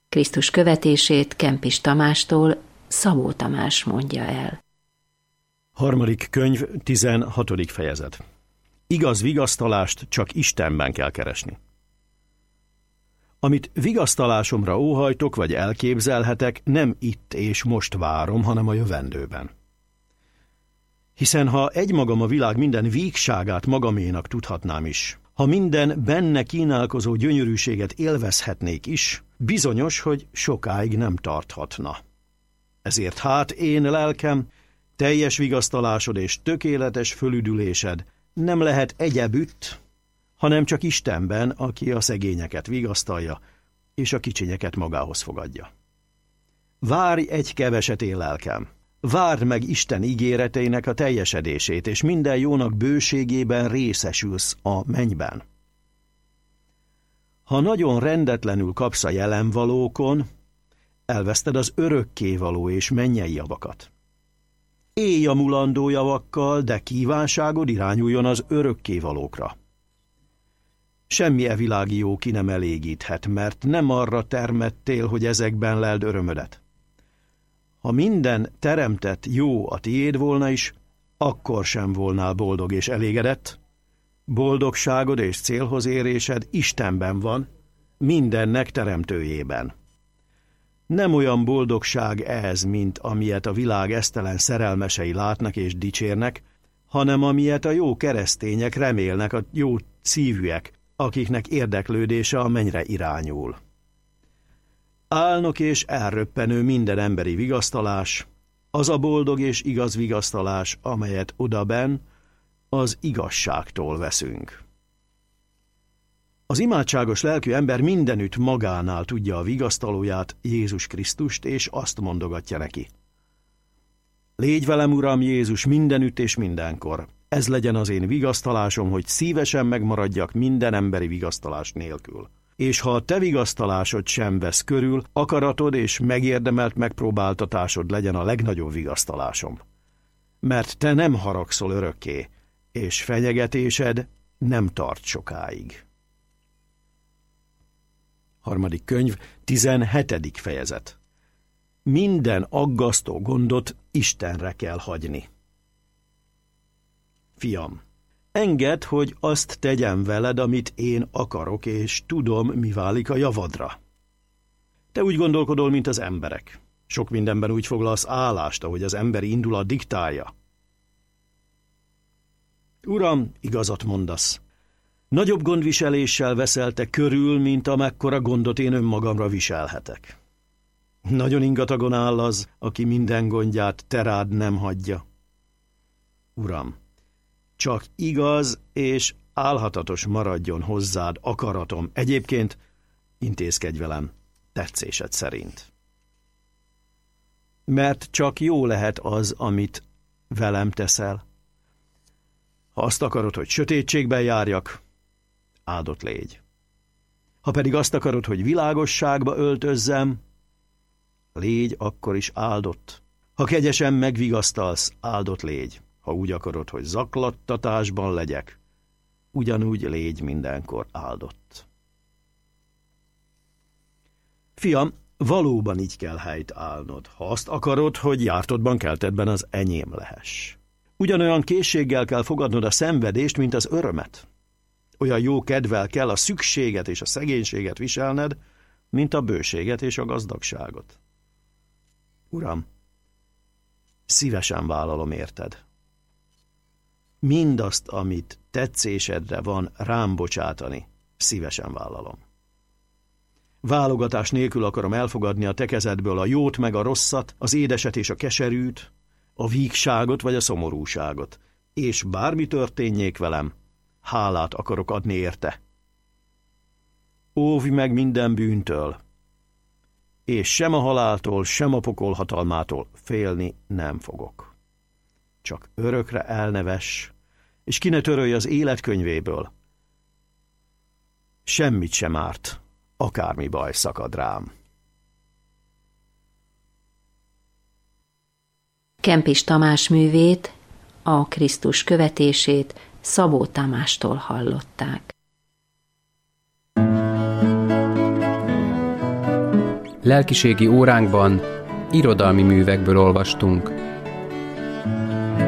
Krisztus követését Kempis Tamástól Szabó Tamás mondja el. 3. könyv, 16. fejezet. Igaz vigasztalást csak Istenben kell keresni. Amit vigasztalásomra óhajtok vagy elképzelhetek, nem itt és most várom, hanem a jövendőben. Hiszen ha egymagam a világ minden vígságát magaménak tudhatnám is, ha minden benne kínálkozó gyönyörűséget élvezhetnék is, bizonyos, hogy sokáig nem tarthatna. Ezért hát én lelkem, teljes vigasztalásod és tökéletes fölüdülésed nem lehet egyebütt, hanem csak Istenben, aki a szegényeket vigasztalja, és a kicsinyeket magához fogadja. Várj egy keveset, én lelkem! Várd meg Isten ígéreteinek a teljesedését, és minden jónak bőségében részesülsz a mennyben. Ha nagyon rendetlenül kapsz a jelenvalókon, elveszted az örökkévaló és mennyei javakat. Élj a mulandó javakkal, de kívánságod irányuljon az örökkévalókra. Semmi evilági jó ki nem elégíthet, mert nem arra termettél, hogy ezekben leld örömödet. Ha minden teremtett jó a tiéd volna is, akkor sem volnál boldog és elégedett. Boldogságod és célhoz érésed Istenben van, mindennek teremtőjében. Nem olyan boldogság ez, mint amilyet a világ esztelen szerelmesei látnak és dicsérnek, hanem amilyet a jó keresztények remélnek, a jó szívűek, akiknek érdeklődése a mennyre irányul. Álnok és elröppenő minden emberi vigasztalás, az a boldog és igaz vigasztalás, amelyet odabenn az igazságtól veszünk. Az imádságos lelkű ember mindenütt magánál tudja a vigasztalóját, Jézus Krisztust, és azt mondogatja neki. Légy velem, Uram Jézus, mindenütt és mindenkor. Ez legyen az én vigasztalásom, hogy szívesen megmaradjak minden emberi vigasztalás nélkül. És ha a te vigasztalásod sem vesz körül, akaratod és megérdemelt megpróbáltatásod legyen a legnagyobb vigasztalásom. Mert te nem haragszol örökké, és fenyegetésed nem tart sokáig. 3. könyv, 17. fejezet. Minden aggasztó gondot Istenre kell hagyni. Fiam, engedd, hogy azt tegyem veled, amit én akarok, és tudom, mi válik a javadra. Te úgy gondolkodol, mint az emberek. Sok mindenben úgy foglalsz állást, ahogy az emberi indulat diktálja. Uram, igazat mondasz. Nagyobb gondviseléssel veszel te körül, mint amekkora gondot én önmagamra viselhetek. Nagyon ingatagon áll az, aki minden gondját te rád nem hagyja. Uram, csak igaz és álhatatos maradjon hozzád akaratom. Egyébként intézkedj velem tetszésed szerint. Mert csak jó lehet az, amit velem teszel. Ha azt akarod, hogy sötétségben járjak, áldott légy. Ha pedig azt akarod, hogy világosságba öltözzem, légy akkor is áldott. Ha kegyesen megvigasztalsz, áldott légy. Ha úgy akarod, hogy zaklattatásban legyek, ugyanúgy légy mindenkor áldott. Fiam, valóban így kell helyt állnod, ha azt akarod, hogy jártodban keltedben az enyém lehess. Ugyanolyan készséggel kell fogadnod a szenvedést, mint az örömet. Olyan jó kedvel kell a szükséget és a szegénységet viselned, mint a bőséget és a gazdagságot. Uram, szívesen vállalom érted. Mindazt, amit tetszésedre van rám bocsátani, szívesen vállalom. Válogatás nélkül akarom elfogadni a te kezedből a jót meg a rosszat, az édeset és a keserűt, a vígságot vagy a szomorúságot, és bármi történjék velem, hálát akarok adni érte. Óvj meg minden bűntől, és sem a haláltól, sem a pokol hatalmától félni nem fogok. Csak örökre elnevess, és ki ne törölj az életkönyvéből. Semmit sem árt, akármi baj szakad rám. Kempis Tamás művét, a Krisztus követését Szabó Tamástól hallották. Lelkiségi óránkban irodalmi művekből olvastunk.